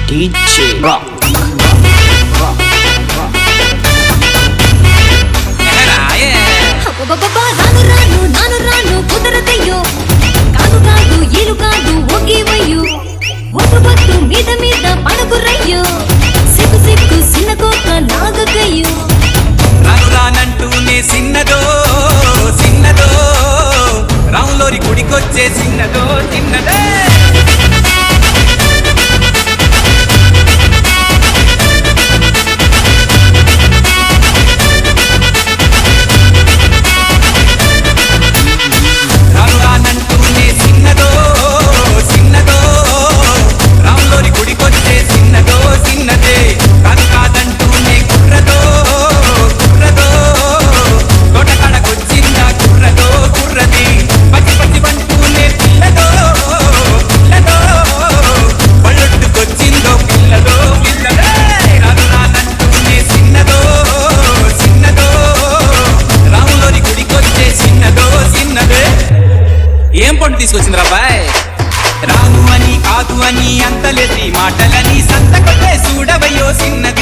DJ Rock. రాను రాను నాను రాను కుదరదయ్యో కాదు కాదు ఏలు కాదు ఒకేవయ్యో ఒట్టు బట్టు మీద మీద పడకురయ్యో సిగ్గు సిగ్గు సిన్న కోక నాగకయ్యో రాను రానంటూనే సిన్నదో సిన్నదో రాములోరి గుడికొచ్చే సిన్నదో చిన్నదే ఏం పండు తీసుకొచ్చింది రాబాయ్ రాను అని కాదు అని అంతలేసి మాటలని సంతకొట్టే చూడవయ్యో సిన్న